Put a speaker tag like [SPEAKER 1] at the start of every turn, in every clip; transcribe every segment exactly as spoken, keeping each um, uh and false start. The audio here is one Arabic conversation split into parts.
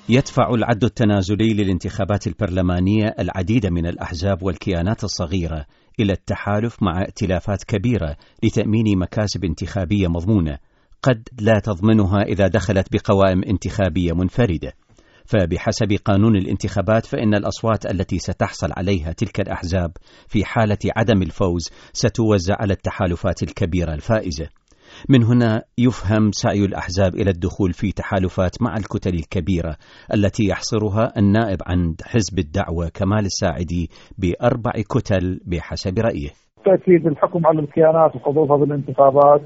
[SPEAKER 1] يدفع العد التنازلي للانتخابات البرلمانية العديد من الأحزاب والكيانات الصغيرة إلى التحالف مع ائتلافات كبيرة لتأمين مكاسب انتخابية مضمونة قد لا تضمنها إذا دخلت بقوائم انتخابية منفردة. فبحسب قانون الانتخابات فإن الأصوات التي ستحصل عليها تلك الأحزاب في حالة عدم الفوز ستوزع على التحالفات الكبيرة الفائزة. من هنا يفهم سعي الأحزاب إلى الدخول في تحالفات مع الكتل الكبيرة التي يحصرها النائب عن حزب الدعوة كمال الساعدي بأربع كتل بحسب رأيه.
[SPEAKER 2] تأكيد الحكم على الكيانات وحظوظها بالانتخابات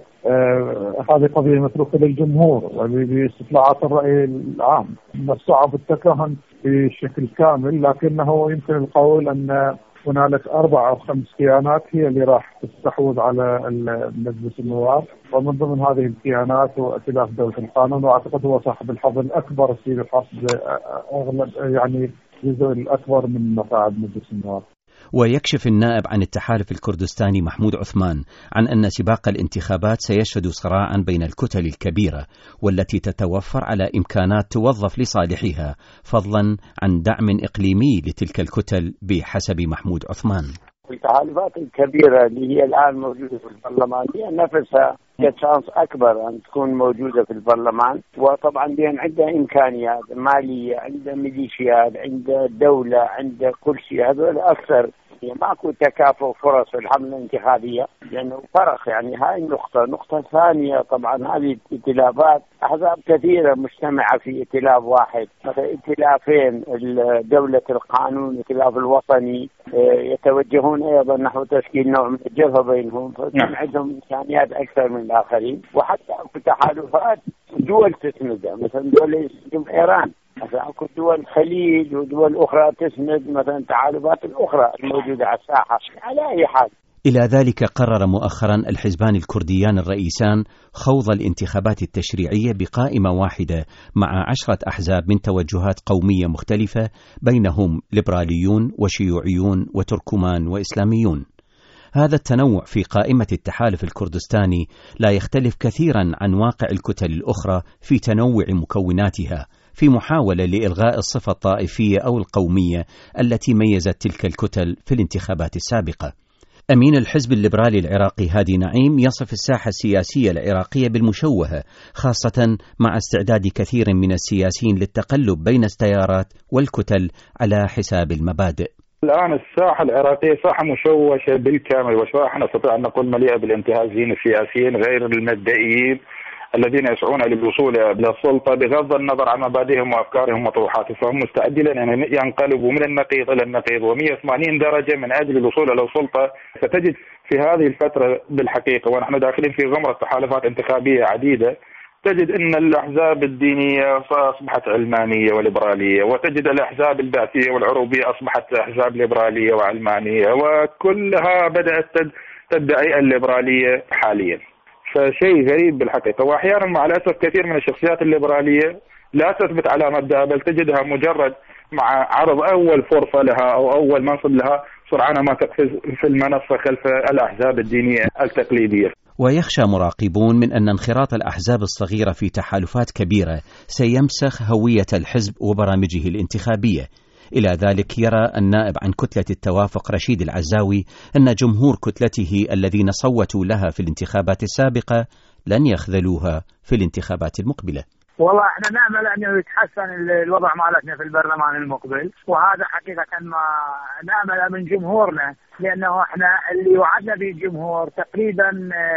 [SPEAKER 2] آه هذه قضية متروكة للجمهور وباستطلاعات الرأي العام. من الصعب التكهن بشكل كامل، لكنه يمكن القول أن هنالك أربع أو خمس كيانات هي اللي راح تستحوذ على مجلس النواب، ومن ضمن هذه الكيانات هو ائتلاف دولة القانون، وأعتقد هو صاحب الحظ الأكبر السيد الحصد أغلب يعني الجزء الأكبر من مقاعد مجلس النواب.
[SPEAKER 1] ويكشف النائب عن التحالف الكردستاني محمود عثمان عن أن سباق الانتخابات سيشهد صراعا بين الكتل الكبيرة والتي تتوفر على إمكانات توظف لصالحها، فضلا عن دعم إقليمي لتلك الكتل بحسب محمود عثمان.
[SPEAKER 3] التحالفات الكبيرة اللي هي الآن موجودة في البرلمان هي نفسها كشانس أكبر أن تكون موجودة في البرلمان، وطبعا لأن عندها إمكانيات مالية، عندها ميليشيات، عندها دولة، عندها كل شيء. هذول أكثر ماكو تكافؤ فرص في الحملة الانتخابية لأنه فرق. يعني هاي النقطة. نقطة ثانية طبعا هذه الائتلافات أحزاب كثيرة مجتمعة في ائتلاف واحد، مثلا ائتلافين دولة القانون والائتلاف الوطني يتوجهون أيضا نحو تشكيل نوع من الجبهة بينهم، فكان عندهم إمكانيات أكثر من الآخرين. وحتى في تحالفات دول تسندها، مثلا دول إيران، مثلا أكو دول الخليج ودول أخرى تسند مثلا التحالفات الأخرى الموجودة على الساحة. على أي حال،
[SPEAKER 1] إلى ذلك قرر مؤخرا الحزبان الكرديان الرئيسان خوض الانتخابات التشريعية بقائمة واحدة مع عشرة أحزاب من توجهات قومية مختلفة بينهم ليبراليون وشيوعيون وتركمان وإسلاميون. هذا التنوع في قائمة التحالف الكردستاني لا يختلف كثيرا عن واقع الكتل الأخرى في تنوع مكوناتها، في محاولة لإلغاء الصفة الطائفية أو القومية التي ميزت تلك الكتل في الانتخابات السابقة. أمين الحزب الليبرالي العراقي هادي نعيم يصف الساحة السياسية العراقية بالمشوهة، خاصة مع استعداد كثير من السياسيين للتقلب بين التيارات والكتل على حساب المبادئ.
[SPEAKER 4] الآن الساحة العراقية ساحة مشوشة بالكامل، وشاحة نستطيع أن نقول مليئة بالانتهازيين السياسيين غير المبدئيين الذين يسعون للوصول إلى السلطة بغض النظر عن مبادئهم وأفكارهم وطروحاتهم، فهم مستعدين أن ينقلبوا من النقيض إلى النقيض ومئة وثمانين درجة من أجل الوصول إلى السلطة. فتجد في هذه الفترة بالحقيقة ونحن داخلين في غمرة تحالفات انتخابية عديدة، تجد أن الأحزاب الدينية أصبحت علمانية وليبرالية، وتجد الأحزاب البعثية والعروبية أصبحت أحزاب ليبرالية وعلمانية، وكلها بدأت تدعي الليبرالية حاليا. فشيء غريب بالحقيقة. وأحيانا مع الأسف كثير من الشخصيات الليبرالية لا تثبت على مبدأها، بل تجدها مجرد مع عرض أول فرصة لها أو أول منصب لها سرعان ما تقفز في المنصة خلف الأحزاب الدينية التقليدية.
[SPEAKER 1] ويخشى مراقبون من أن انخراط الأحزاب الصغيرة في تحالفات كبيرة سيمسخ هوية الحزب وبرامجه الانتخابية. إلى ذلك يرى النائب عن كتلة التوافق رشيد العزاوي أن جمهور كتلته الذين صوتوا لها في الانتخابات السابقة لن يخذلوها في الانتخابات المقبلة.
[SPEAKER 5] والله احنا نأمل أن يتحسن الوضع مالتنا في البرلمان المقبل، وهذا حقيقة ما نأمل من جمهورنا، لأنه احنا اللي وعدنا به الجمهور تقريبا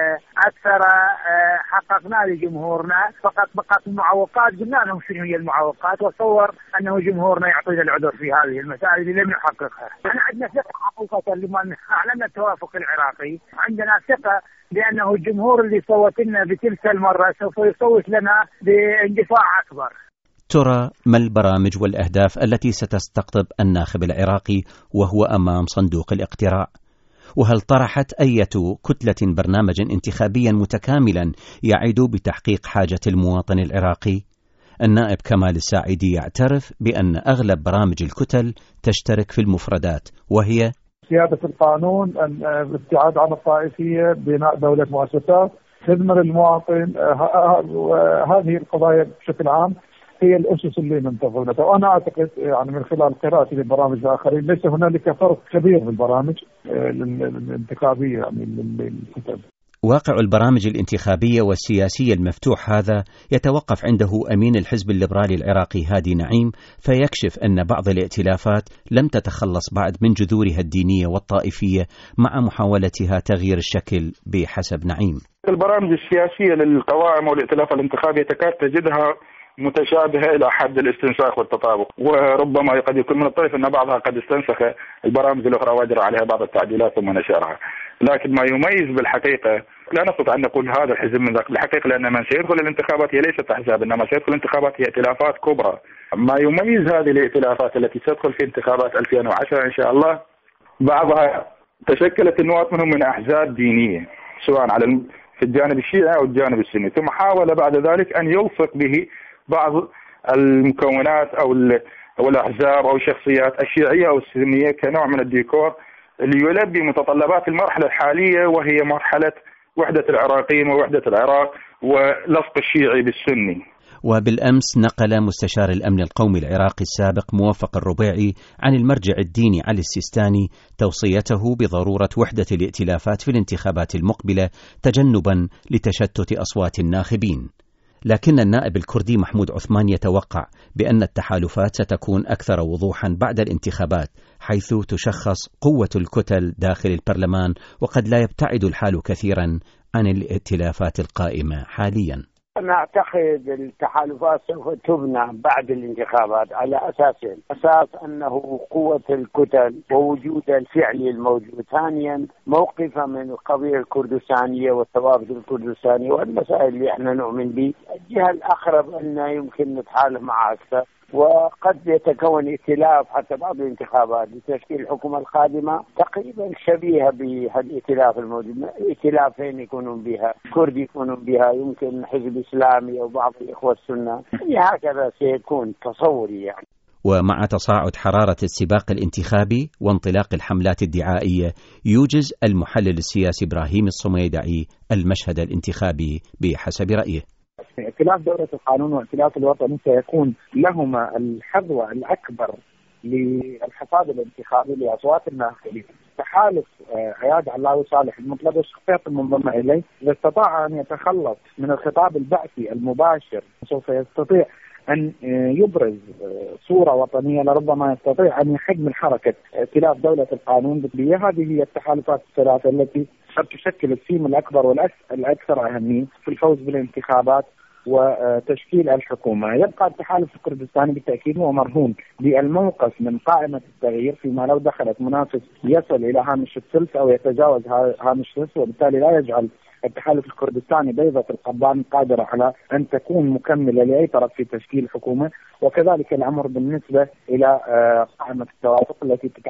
[SPEAKER 5] أكثر حققنا لجمهورنا، فقط بقت المعوقات قلنا لهم شنو هي المعوقات، وصور أنه جمهورنا يعطينا العذر في هذه المسائل اللي لم يحققها. احنا عندنا ثقة حقيقة لمن أعلن التوافق العراقي، عندنا ثقة لأنه الجمهور اللي صوت لنا بتلك المرة سوف يصوت لنا باندفاع أكبر.
[SPEAKER 1] ترى ما البرامج والأهداف التي ستستقطب الناخب العراقي وهو أمام صندوق الاقتراع؟ وهل طرحت أية كتلة برنامجا انتخابيا متكاملا يعد بتحقيق حاجة المواطن العراقي؟ النائب كمال الساعدي يعترف بأن أغلب برامج الكتل تشترك في المفردات، وهي
[SPEAKER 2] سيادة القانون، الابتعاد عن الطائفية، بناء دولة مؤسسات، خدمة للمواطن، هذه القضايا بشكل عام. هي الأسس اللي ننتظرها. وأنا أعتقد يعني من خلال قراءتي للبرامج الآخرين ليس هنالك فرق كبير في البرامج الانتخابية يعني للكتب.
[SPEAKER 1] واقع البرامج الانتخابية والسياسية المفتوح هذا يتوقف عنده أمين الحزب الليبرالي العراقي هادي نعيم، فيكشف أن بعض الائتلافات لم تتخلص بعد من جذورها الدينية والطائفية مع محاولتها تغيير الشكل بحسب نعيم.
[SPEAKER 4] البرامج السياسية للقوائم والائتلاف الانتخابي تكاد تجدها متشابهة إلى حد الاستنساخ والتطابق، وربما قد يكون من الطرف أن بعضها قد استنسخ البرامج الأخرى وأجرى عليها بعض التعديلات ثم نشرها. لكن ما يميز بالحقيقة لا نستطيع أن نقول هذا الحزب من ذاك، بالحقيقة لأن من سيدخل الانتخابات هي ليست أحزاب، إنما سيدخل الانتخابات هي ائتلافات كبرى. ما يميز هذه الائتلافات التي ستدخل في انتخابات ألفين وعشرة إن شاء الله، بعضها تشكلت النواة منهم من أحزاب دينية سواء على في الجانب الشيعي أو الجانب السني، ثم حاول بعد ذلك أن يلصق به بعض المكونات أو أو الأحزاب أو الشخصيات الشيعية أو السنية كنوع من الديكور ليلبي متطلبات المرحلة الحالية، وهي مرحلة وحدة العراقيين ووحدة العراق ولصق الشيعي بالسني.
[SPEAKER 1] وبالأمس نقل مستشار الأمن القومي العراقي السابق موفق الربيعي عن المرجع الديني علي السيستاني توصيته بضرورة وحدة الائتلافات في الانتخابات المقبلة تجنبا لتشتت أصوات الناخبين. لكن النائب الكردي محمود عثمان يتوقع بأن التحالفات ستكون أكثر وضوحا بعد الانتخابات، حيث تشخص قوة الكتل داخل البرلمان، وقد لا يبتعد الحال كثيرا عن الائتلافات القائمة حاليا.
[SPEAKER 3] أنا أعتقد التحالفات سوف تبنى بعد الانتخابات على أساسين: أساس أنه قوة الكتل ووجود الفعلي الموجود، ثانيا موقفها من القضية الكردستانية والثوابت الكردستانية والمسائل اللي احنا نؤمن به. الجهة الأقرب أن يمكن نتحالف معها أكثر، وقد يتكون ائتلاف حتى بعد الانتخابات لتشكيل الحكومة القادمة تقريبا شبيهة بهالائتلاف الموجود، ائتلافين يكونون بها كرد يكونون بها يمكن حزب إسلامي أو بعض الإخوة السنة، هكذا سيكون تصوري يعني.
[SPEAKER 1] ومع تصاعد حرارة السباق الانتخابي وانطلاق الحملات الدعائية، يوجز المحلل السياسي إبراهيم الصميدعي المشهد الانتخابي بحسب رأيه.
[SPEAKER 6] ائتلاف دولة القانون وائتلاف الوطني سيكون لهما الحظوة الأكبر للحصاد الانتخابي لأصوات الناخبين. تحالف عياد علاوي صالح المطلب والشخصيات المنضمة إليه إذا استطاع أن يتخلص من الخطاب البعثي المباشر سوف يستطيع أن يبرز صورة وطنية، لربما يستطيع أن يحد من حركة ائتلاف دولة القانون. هذه هي التحالفات الثلاثة التي قد تشكل السيم الأكبر والأكثر أهمية في الفوز بالانتخابات وتشكيل الحكومة. يبقى التحالف الكردستاني بالتأكيد هو مرهون بالموقف من قائمة التغيير، فيما لو دخلت منافس يصل إلى هامش الثلث أو يتجاوز هامش الثلث، وبالتالي لا يجعل التحالف الكردستاني بيضة القضبان قادرة على أن تكون مكملة لأي طرف في تشكيل حكومة. وكذلك الأمر بالنسبة إلى قائمة التوافق التي